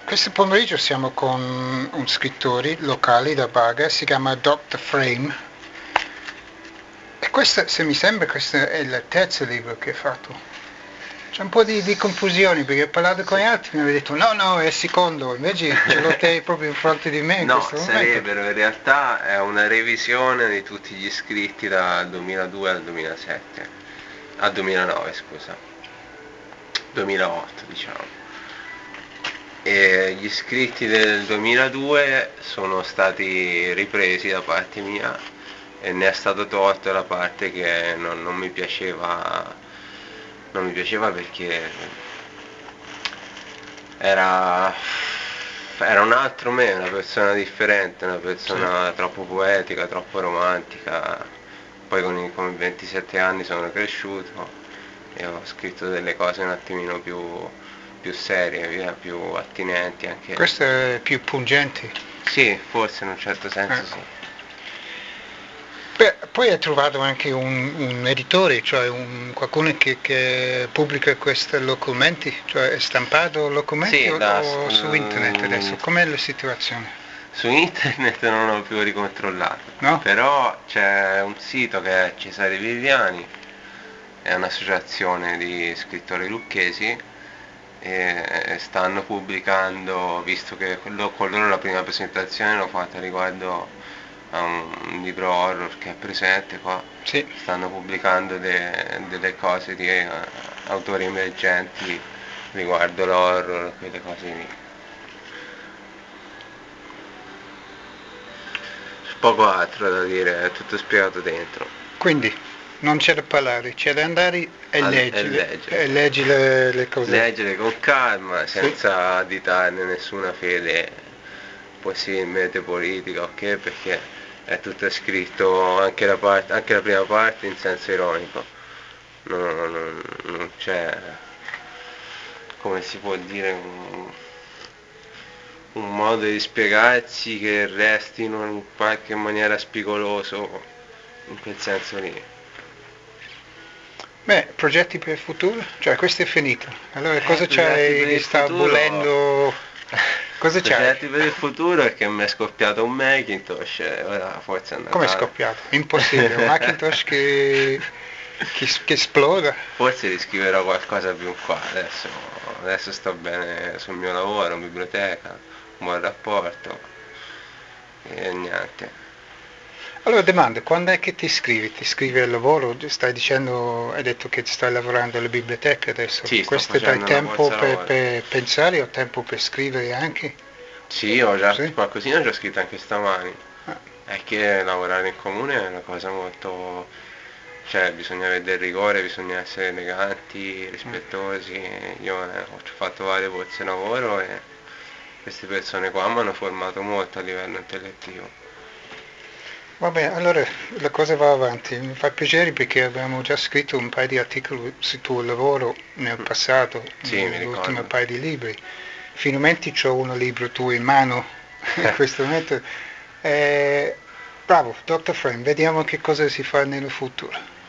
Questo pomeriggio siamo con un scrittore locale da Baga, si chiama Dr. Frame. E questo, se mi sembra, questo è il terzo libro che ha fatto. C'è un po' di confusione perché ho parlato con gli altri e mi avete detto no, è il secondo, invece ce l'ho te proprio in fronte di me in No, questo momento. sarebbero in realtà è una revisione di tutti gli iscritti dal 2002 al 2007, al 2009 scusa, 2008 diciamo. E gli iscritti del 2002 sono stati ripresi da parte mia e ne è stato tolto la parte che non mi piaceva, non mi piaceva perché era un altro me, una persona differente, una persona troppo poetica, troppo romantica. Poi con i 27 anni sono cresciuto e ho scritto delle cose un attimino più serie, via, più attinenti anche. Questo è più pungente. Sì, forse in un certo senso sì. Beh, poi hai trovato anche un editore, cioè qualcuno che pubblica questi localmente, cioè è stampato localmente Sì, o su internet adesso? Com'è la situazione? Su internet non ho più ricontrollato, No? però c'è un sito che è Cesare Viviani, è un'associazione di scrittori lucchesi e stanno pubblicando, visto che con loro la prima presentazione l'ho fatta riguardo a un libro horror che è presente qua, Sì. stanno pubblicando delle cose di autori emergenti riguardo l'horror, quelle cose lì. Poco altro da dire, è tutto spiegato dentro. Quindi non c'è da parlare, c'è da andare e leggere. E leggi le cose. Leggere con calma, senza additarne nessuna fede possibilmente politica, ok? Perché è tutto scritto, anche la prima parte in senso ironico. Non c'è, come si può dire, un modo di spiegarsi che restino in qualche maniera spigoloso in quel senso lì. Beh, progetti per il futuro? Cioè questo è finito. Allora cosa Progetti c'hai per che il sta futuro? bollendo? Cosa c'hai? Progetti per il futuro è che mi è scoppiato un Macintosh e ora forse è Come è Natale. scoppiato? Impossibile, un Macintosh che esploda. Forse riscriverò qualcosa più in qua, adesso sto bene sul mio lavoro, in biblioteca, un buon rapporto e niente. Allora domanda, quando è che ti iscrivi? Ti iscrivi al lavoro? Stai dicendo, hai detto che stai lavorando alla biblioteca adesso. Sì, sto Questo dai facendo una tempo borsa lavoro. per pensare o tempo per scrivere anche? Sì, ho già Sì? qualcosina già scritto anche stamani. Ah, È che lavorare in comune è una cosa molto, cioè bisogna avere del rigore, bisogna essere eleganti, rispettosi. Io ho fatto varie borse lavoro e queste persone qua mi hanno formato molto a livello intellettivo. vabbè, allora la cosa va avanti. Mi fa piacere perché abbiamo già scritto un paio di articoli sul tuo lavoro nel passato, Sì, mi nell'ultimo ricordo. paio di libri. Finalmente ho un libro tuo in mano in questo momento. Bravo, Dr. Frame, vediamo che cosa si fa nel futuro.